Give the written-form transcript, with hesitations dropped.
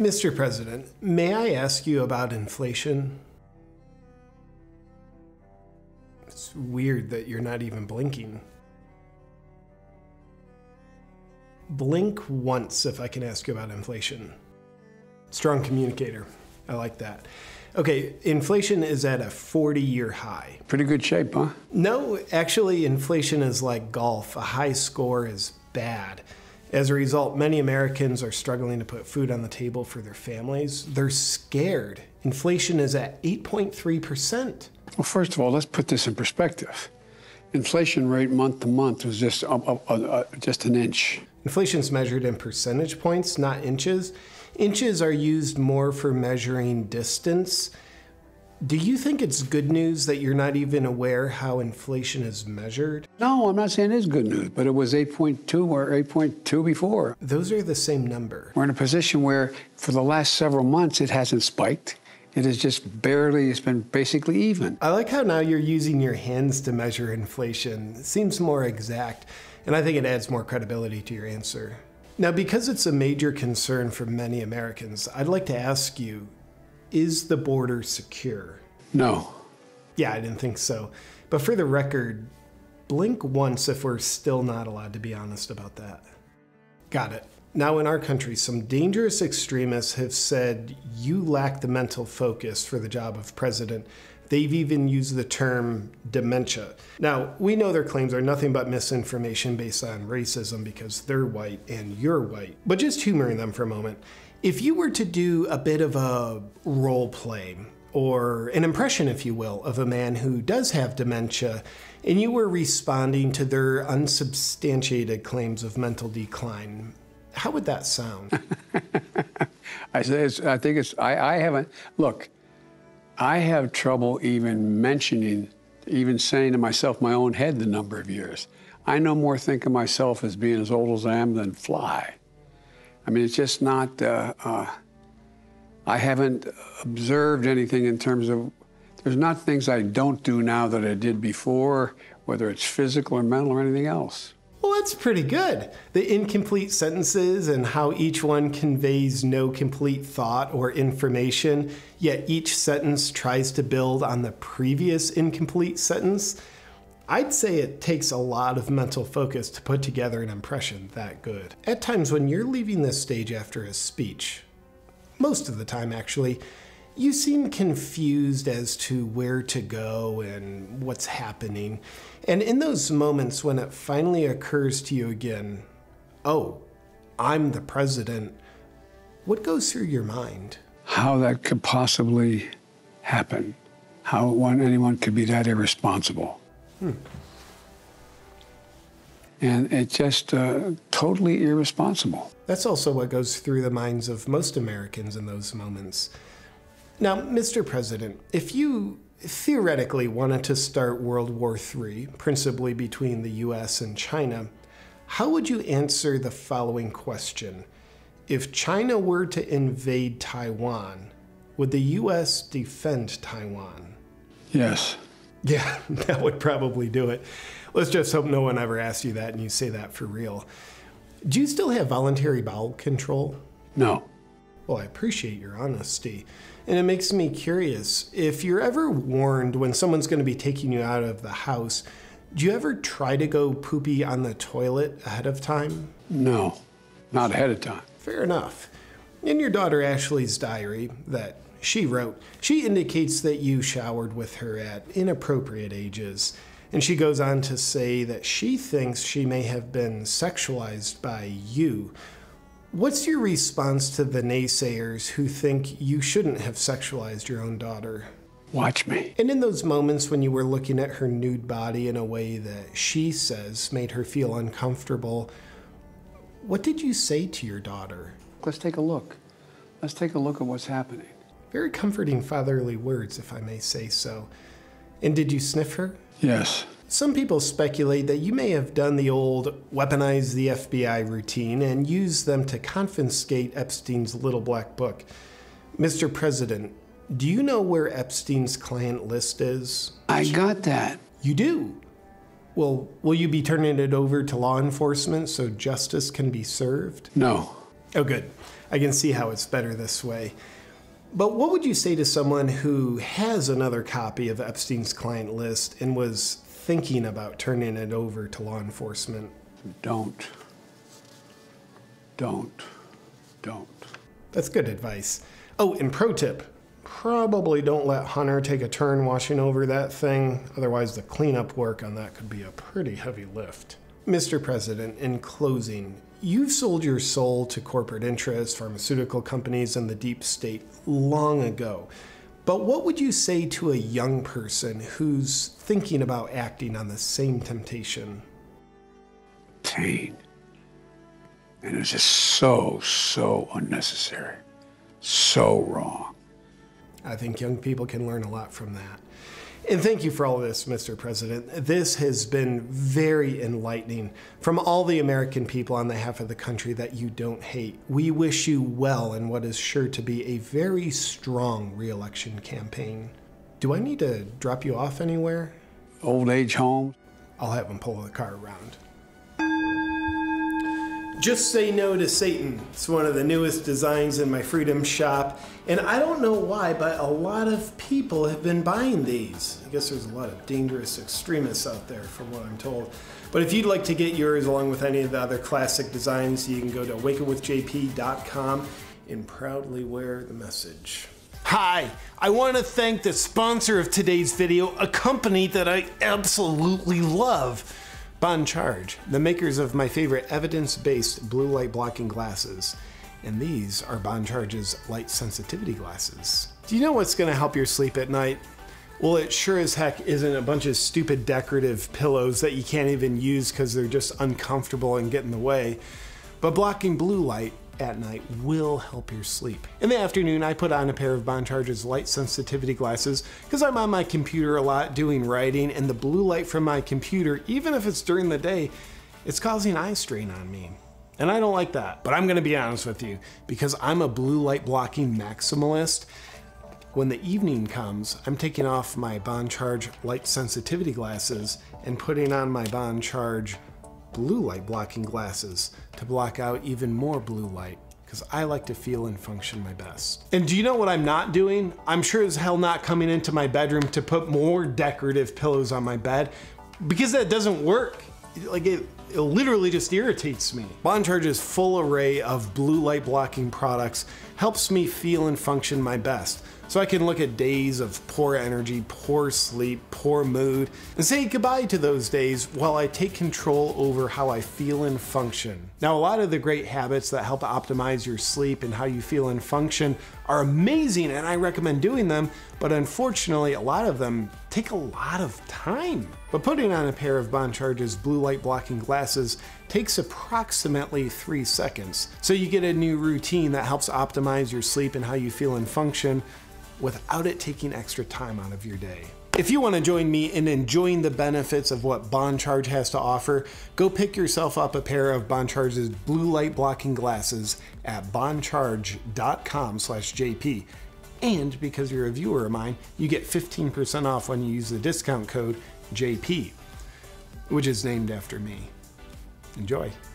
Mr. President, may I ask you about inflation? It's weird that you're not even blinking. Blink once if I can ask you about inflation. Strong communicator. I like that. Okay, inflation is at a 40-year high. Pretty good shape, huh? No, actually, inflation is like golf. A high score is bad. As a result, many Americans are struggling to put food on the table for their families. They're scared. Inflation is at 8.3%. Well, first of all, let's put this in perspective. Inflation rate month to month was just an inch. Inflation's measured in percentage points, not inches. Inches are used more for measuring distance. Do you think it's good news that you're not even aware how inflation is measured? No, I'm not saying it's good news, but it was 8.2 or 8.2 before. Those are the same number. We're in a position where for the last several months it hasn't spiked. It is just barely, it's been basically even. I like how now you're using your hands to measure inflation. It seems more exact, and I think it adds more credibility to your answer. Now, because it's a major concern for many Americans, I'd like to ask you, is the border secure? No. Yeah, I didn't think so. But for the record, blink once if we're still not allowed to be honest about that. Got it. Now in our country, some dangerous extremists have said you lack the mental focus for the job of president. They've even used the term dementia. Now, we know their claims are nothing but misinformation based on racism because they're white and you're white. But just humoring them for a moment. If you were to do a bit of a role play, or an impression, if you will, of a man who does have dementia, and you were responding to their unsubstantiated claims of mental decline, how would that sound? I haven't, look, I have trouble even saying to myself my own head the number of years. I no more think of myself as being as old as I am than fly. I mean, it's just not, I haven't observed anything in terms of, there's not things I don't do now that I did before, whether it's physical or mental or anything else. Well, that's pretty good. The incomplete sentences and how each one conveys no complete thought or information, yet each sentence tries to build on the previous incomplete sentence. I'd say it takes a lot of mental focus to put together an impression that good. At times when you're leaving the stage after a speech, most of the time actually, you seem confused as to where to go and what's happening. And in those moments when it finally occurs to you again, oh, I'm the president, what goes through your mind? How that could possibly happen. How anyone could be that irresponsible. And it's just totally irresponsible. That's also what goes through the minds of most Americans in those moments. Now, Mr. President, if you theoretically wanted to start World War III, principally between the US and China, how would you answer the following question? If China were to invade Taiwan, would the US defend Taiwan? Yes. Yeah, that would probably do it. Let's just hope no one ever asks you that and you say that for real. Do you still have voluntary bowel control? No. Well, I appreciate your honesty. And it makes me curious, if you're ever warned when someone's going to be taking you out of the house, do you ever try to go poopy on the toilet ahead of time? No, not ahead of time. Fair enough. In your daughter Ashley's diary that she wrote, she indicates that you showered with her at inappropriate ages. And she goes on to say that she thinks she may have been sexualized by you. What's your response to the naysayers who think you shouldn't have sexualized your own daughter? Watch me. And in those moments when you were looking at her nude body in a way that she says made her feel uncomfortable, what did you say to your daughter? Let's take a look. Let's take a look at what's happening. Very comforting fatherly words, if I may say so. And did you sniff her? Yes. Some people speculate that you may have done the old weaponize the FBI routine and use them to confiscate Epstein's little black book. Mr. President, do you know where Epstein's client list is? I got that. You do? Well, will you be turning it over to law enforcement so justice can be served? No. Oh, good. I can see how it's better this way. But what would you say to someone who has another copy of Epstein's client list and was thinking about turning it over to law enforcement? Don't. That's good advice. Oh, and pro tip, probably don't let Hunter take a turn washing over that thing. Otherwise, the cleanup work on that could be a pretty heavy lift. Mr. President, in closing, you've sold your soul to corporate interests, pharmaceutical companies, and the deep state long ago. But what would you say to a young person who's thinking about acting on the same temptation? Pain. And it's just so unnecessary. So wrong. I think young people can learn a lot from that. And thank you for all of this, Mr. President. This has been very enlightening from all the American people on the half of the country that you don't hate. We wish you well in what is sure to be a very strong re-election campaign. Do I need to drop you off anywhere? Old age home. I'll have them pull the car around. Just Say No to Satan. It's one of the newest designs in my Freedom Shop. And I don't know why, but a lot of people have been buying these. I guess there's a lot of dangerous extremists out there from what I'm told. But if you'd like to get yours along with any of the other classic designs, you can go to awakenwithjp.com and proudly wear the message. Hi, I want to thank the sponsor of today's video, a company that I absolutely love. Bon Charge, the makers of my favorite evidence-based blue light blocking glasses. And these are Bon Charge's light sensitivity glasses. Do you know what's gonna help your sleep at night? Well, it sure as heck isn't a bunch of stupid decorative pillows that you can't even use because they're just uncomfortable and get in the way. But blocking blue light at night will help your sleep. In the afternoon, I put on a pair of Bon Charge's light sensitivity glasses because I'm on my computer a lot doing writing, and the blue light from my computer, even if it's during the day, it's causing eye strain on me. And I don't like that. But I'm gonna be honest with you, because I'm a blue light blocking maximalist, when the evening comes, I'm taking off my Bon Charge light sensitivity glasses and putting on my Bon Charge blue light blocking glasses to block out even more blue light, because I like to feel and function my best. And do you know what I'm not doing? I'm sure as hell not coming into my bedroom to put more decorative pillows on my bed, because that doesn't work. Like it literally just irritates me. Bon Charge's full array of blue light blocking products helps me feel and function my best. So I can look at days of poor energy, poor sleep, poor mood, and say goodbye to those days while I take control over how I feel and function. Now, a lot of the great habits that help optimize your sleep and how you feel and function are amazing, and I recommend doing them, but unfortunately, a lot of them take a lot of time. But putting on a pair of Bon Charge's blue light blocking glasses takes approximately 3 seconds. So you get a new routine that helps optimize your sleep and how you feel and function without it taking extra time out of your day. If you want to join me in enjoying the benefits of what Bon Charge has to offer, go pick yourself up a pair of Bon Charge's blue light blocking glasses at boncharge.com/JP. And because you're a viewer of mine, you get 15% off when you use the discount code JP, which is named after me. Enjoy.